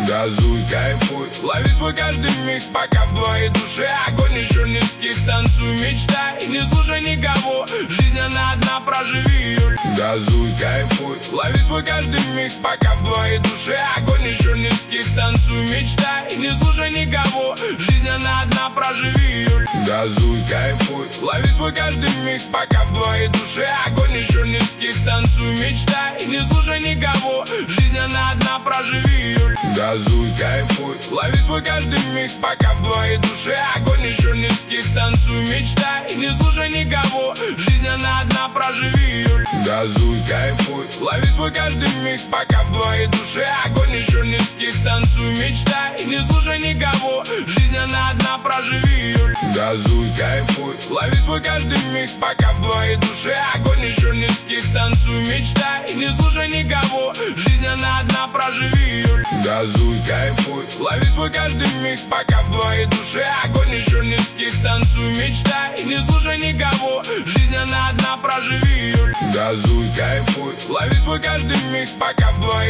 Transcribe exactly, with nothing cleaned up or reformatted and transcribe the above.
Газуй, кайфуй, лови свой каждый миг, пока в твоей душе огонь еще не стих. Танцуй, мечтай, не слушай никого, жизнь она одна, проживи ее. Газуй, кайфуй, лови свой каждый миг, пока в твоей душе огонь еще не стих. Танцуй, мечтай, не слушай никого, жизнь она одна, проживи ее. Газуй, кайфуй, лови свой каждый миг, пока в твоей душе огонь еще не стих. Танцуй, мечтай, не слушай никого, жизнь она одна, проживи ее. Газуй, кайфуй, лови свой каждый миг, пока в твоей душе огонь еще не стих. Танцуй, мечтай, не слушай никого, жизнь она одна, проживи ее. Газуй, кайфуй, лови свой каждый миг, пока в твоей душе огонь еще не стих. Танцуй, мечтай, не слушай никого, жизнь она одна, проживи ее. Газуй, кайфуй, лови свой каждый миг, пока в твоей душе огонь еще не стих. Танцуй, мечтай, не слушай никого, жизнь она одна, проживи ее. Газуй, кайфуй, лови свой каждый миг, пока в твоей душе огонь еще не стих. Танцуй, мечтай, не слушай никого, жизнь она одна, проживи ее. Газуй, кайфуй, лови свой каждый миг, пока в твоей